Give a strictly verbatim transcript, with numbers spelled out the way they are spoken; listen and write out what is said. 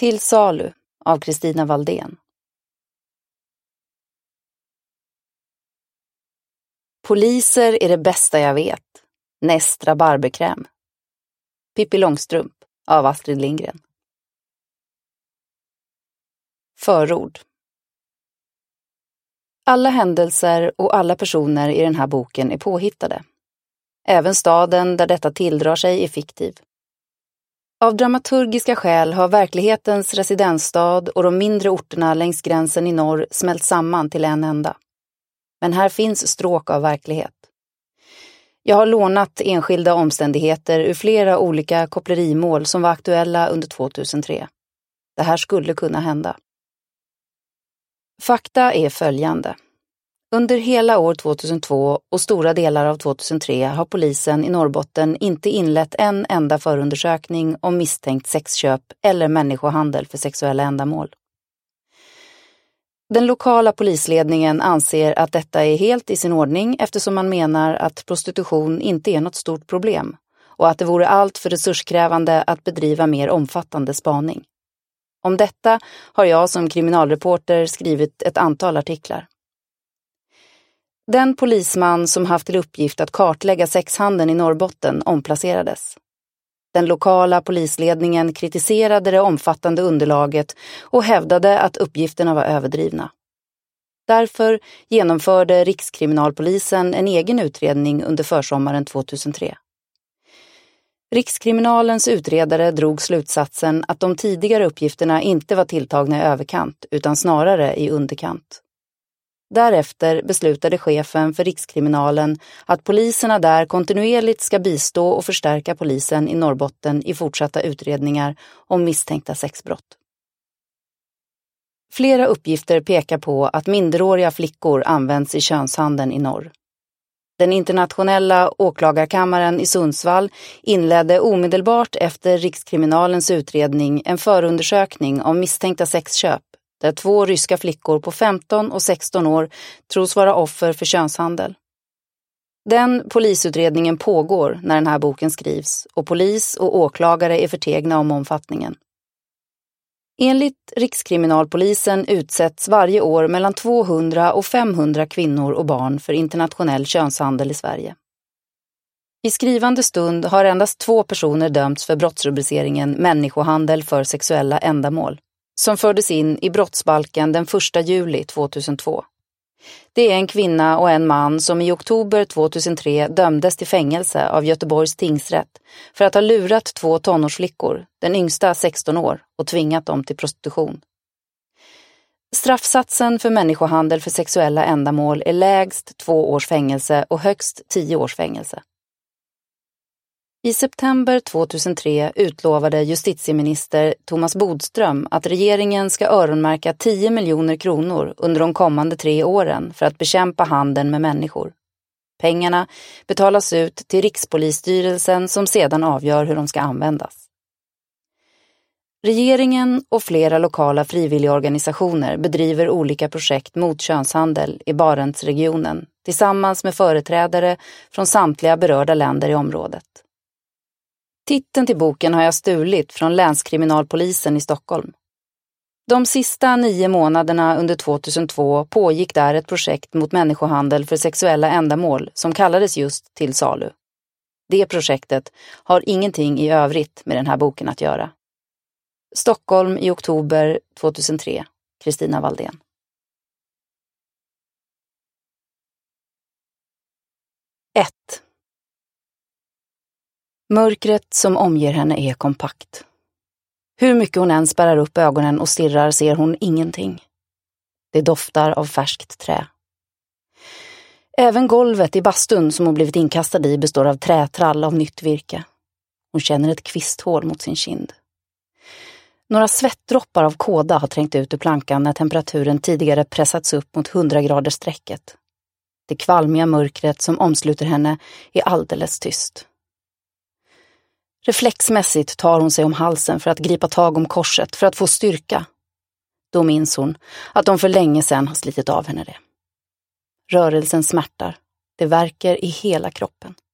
Till salu av Kristina Valdén. Poliser är det bästa jag vet. Näst rabarberkräm. Pippi Långstrump av Astrid Lindgren. Förord. Alla händelser och alla personer i den här boken är påhittade. Även staden där detta tilldrar sig är fiktiv. Av dramaturgiska skäl har verklighetens residensstad och de mindre orterna längs gränsen i norr smält samman till en enda. Men här finns stråk av verklighet. Jag har lånat enskilda omständigheter ur flera olika kopplerimål som var aktuella under tjugohundratre. Det här skulle kunna hända. Fakta är följande. Under hela år tjugohundratvå och stora delar av tjugohundratre har polisen i Norrbotten inte inlett en enda förundersökning om misstänkt sexköp eller människohandel för sexuella ändamål. Den lokala polisledningen anser att detta är helt i sin ordning eftersom man menar att prostitution inte är något stort problem och att det vore allt för resurskrävande att bedriva mer omfattande spaning. Om detta har jag som kriminalreporter skrivit ett antal artiklar. Den polisman som haft till uppgift att kartlägga sexhandeln i Norrbotten omplacerades. Den lokala polisledningen kritiserade det omfattande underlaget och hävdade att uppgifterna var överdrivna. Därför genomförde Rikskriminalpolisen en egen utredning under försommaren tjugohundratre. Rikskriminalens utredare drog slutsatsen att de tidigare uppgifterna inte var tilltagna i överkant utan snarare i underkant. Därefter beslutade chefen för Rikskriminalen att poliserna där kontinuerligt ska bistå och förstärka polisen i Norrbotten i fortsatta utredningar om misstänkta sexbrott. Flera uppgifter pekar på att minderåriga flickor används i könshandeln i norr. Den internationella åklagarkammaren i Sundsvall inledde omedelbart efter Rikskriminalens utredning en förundersökning om misstänkta sexköp där två ryska flickor på femton och sexton år tros vara offer för könshandel. Den polisutredningen pågår när den här boken skrivs och polis och åklagare är förtegna om omfattningen. Enligt Rikskriminalpolisen utsätts varje år mellan tvåhundra och femhundra kvinnor och barn för internationell könshandel i Sverige. I skrivande stund har endast två personer dömts för brottsrubriceringen människohandel för sexuella ändamål, som fördes in i brottsbalken den första juli tjugohundratvå. Det är en kvinna och en man som i oktober tjugohundratre dömdes till fängelse av Göteborgs tingsrätt för att ha lurat två tonårsflickor, den yngsta sexton år, och tvingat dem till prostitution. Straffsatsen för människohandel för sexuella ändamål är lägst två års fängelse och högst tio års fängelse. I september tjugohundratre utlovade justitieminister Thomas Bodström att regeringen ska öronmärka tio miljoner kronor under de kommande tre åren för att bekämpa handeln med människor. Pengarna betalas ut till Rikspolisstyrelsen som sedan avgör hur de ska användas. Regeringen och flera lokala frivilligorganisationer bedriver olika projekt mot könshandel i Barentsregionen tillsammans med företrädare från samtliga berörda länder i området. Titeln till boken har jag stulit från länskriminalpolisen i Stockholm. De sista nio månaderna under tjugohundratvå pågick där ett projekt mot människohandel för sexuella ändamål som kallades just Till salu. Det projektet har ingenting i övrigt med den här boken att göra. Stockholm i oktober tjugohundratre. Kristina Valdén. ett. Mörkret som omger henne är kompakt. Hur mycket hon än spärrar upp ögonen och stirrar ser hon ingenting. Det doftar av färskt trä. Även golvet i bastun som hon blivit inkastad i består av trätrall av nytt virke. Hon känner ett kvisthål mot sin kind. Några svettdroppar av kåda har trängt ut ur plankan när temperaturen tidigare pressats upp mot hundra grader strecket. Det kvalmiga mörkret som omsluter henne är alldeles tyst. Reflexmässigt tar hon sig om halsen för att gripa tag om korset för att få styrka. Då minns hon att de för länge sedan har slitit av henne det. Rörelsen smärtar. Det värker i hela kroppen.